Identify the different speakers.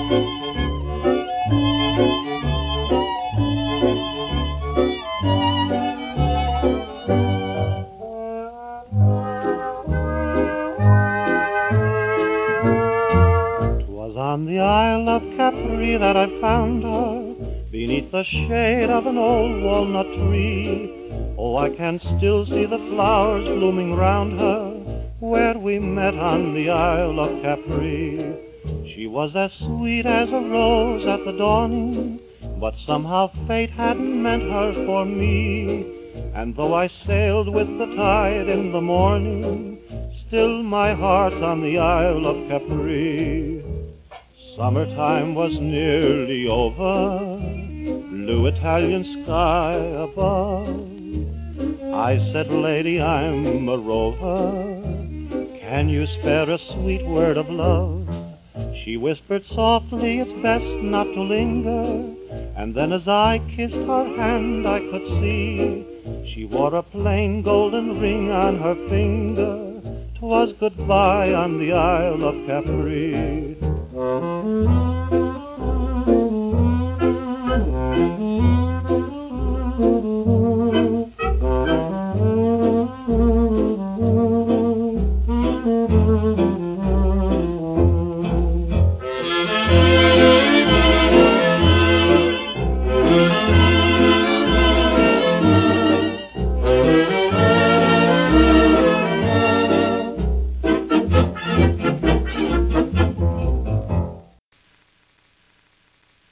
Speaker 1: On the Isle of Capri that I found her, beneath the shade of an old walnut tree. Oh, I can still see the flowers blooming round her, where we met on the Isle of Capri. She was as sweet as a rose at the dawning, but somehow fate hadn't meant her for me. And though I sailed with the tide in the morning, still my heart's on the Isle of Capri. Summertime was nearly over, blue Italian sky above. I said, lady, I'm a rover, can you spare a sweet word of love? She whispered softly, it's best not to linger, and then as I kissed her hand I could see she wore a plain golden ring on her finger. 'Twas goodbye on the Isle of Capri.